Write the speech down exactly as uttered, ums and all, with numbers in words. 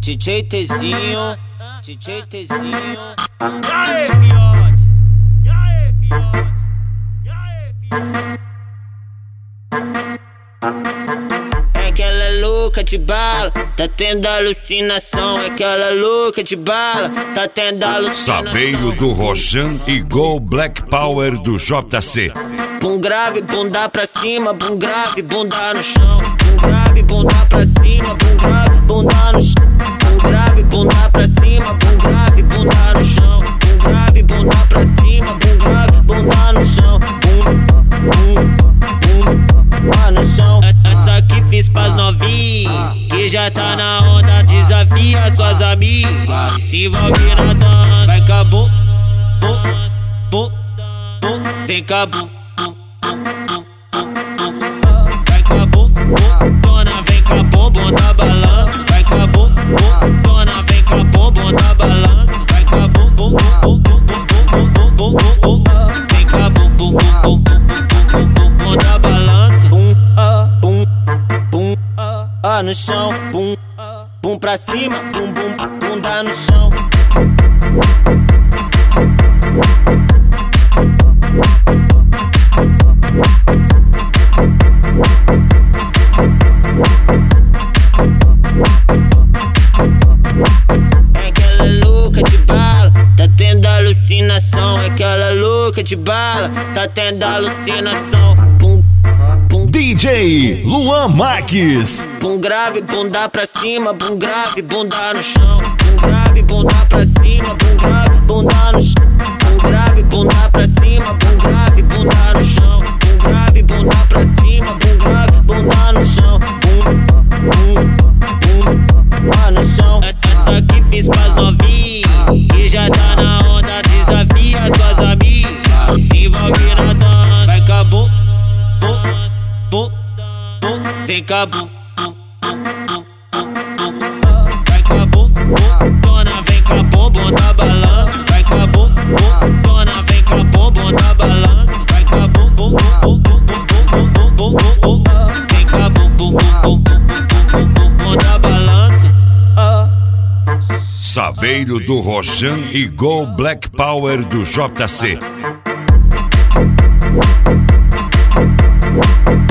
D J Tezinho, D J Tezinho. E aí, fiote? E aí, fiote? E aí, fiote? É que ela é louca de bala, tá tendo alucinação. É que ela é louca de bala, tá tendo alucinação. Saveiro do Rojan e Go Black Power do J C. Bum grave, bunda pra cima, bum grave, bunda no chão. Bum grave, bunda pra cima, bum grave, bunda no chão. Bum grave, bunda pra cima, bum grave, bunda no chão. Bum grave, bunda pra cima, bum grave, bunda no chão. Bum, bum, bum, lá no chão. Essa aqui fiz pras novinhas, que já tá na onda, desafia suas amigas. Se envolve na dança, vai cá bum, bum, bum, bum, vem cá bum. Vai cá bum, bum, dona, vem cá bum, bum da balança. Vai cá bum, bum, dona, vem cá bum, bum da balança. Vai cá bum, bum, bum, bum, bum, bum, bum, bum, bum. Vem cá bum, bum, bum, bum, bum, bum, bum da balança. Bum, ah, bum, bum, ah, ah, no chão. Bum, bum pra cima, bum, bum, bunda no chão. É que ela é louca de bala, tá tendo alucinação. É que ela é louca de bala, tá tendo alucinação. Pum, pum. D J Luan Marques. Bum grave, bunda pra cima, bum grave, bunda no chão. Bum grave, bunda pra cima, bum grave, bunda no chão. Bum grave, bunda pra cima, bum grave, bunda no chão. Bum grave, bunda pra cima, bum grave, bunda no chão. Bum, bum, bum, lá no chão. Essa aqui fiz pras novinhas, que já tá na onda, desafia suas amigas. Se envolve na dança, vai cá bum, bum, bum, bum, vem cá bum. Vai cá bum, bum, dona, vem cá bum, bum da balança. Vai cá bum, bum, dona, vem cá bum, bum da balança. Vai cá bum, bum, bum, bum, bum, bum, bum, bum, bum. Vem cá bum, bum, bum, bum, bum, bum, bum da balança. Saveiro do Rojan e Go Black Power do J C.